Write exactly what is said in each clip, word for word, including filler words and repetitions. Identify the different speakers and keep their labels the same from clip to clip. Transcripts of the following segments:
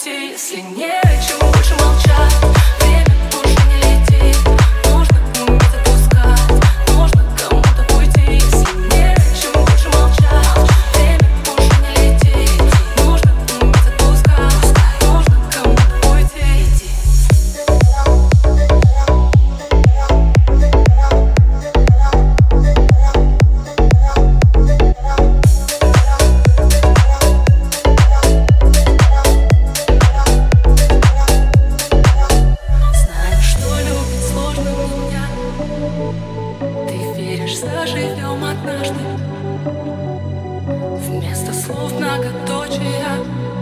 Speaker 1: пути, если нет, чем больше молчать. Время больше не летит, нужно уметь отпускать. Нужно кому-то уйти, если нет, чем больше молчать. Время больше не летит, нужно уметь отпускать. Нужно кому-то уйти. Заживем однажды. Вместо слов многоточия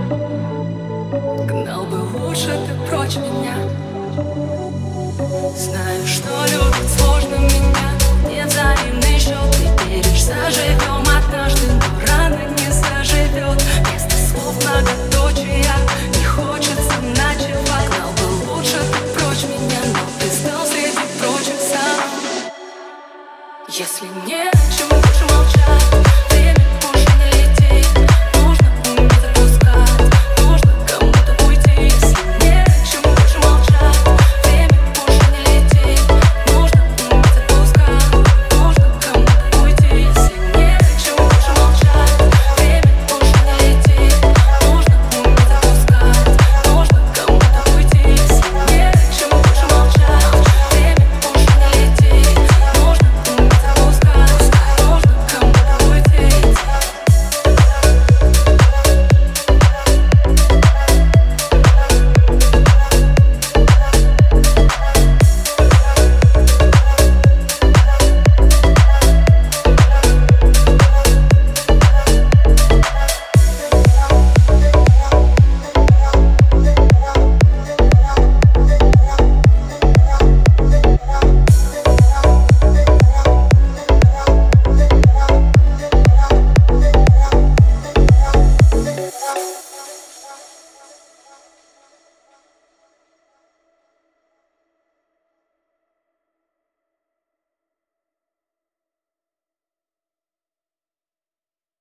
Speaker 1: гнал бы лучше ты прочь меня. Знаю, что любить сложно меня, нет взаимный счет. Ты веришь, заживем однажды, но рано не заживет. Вместо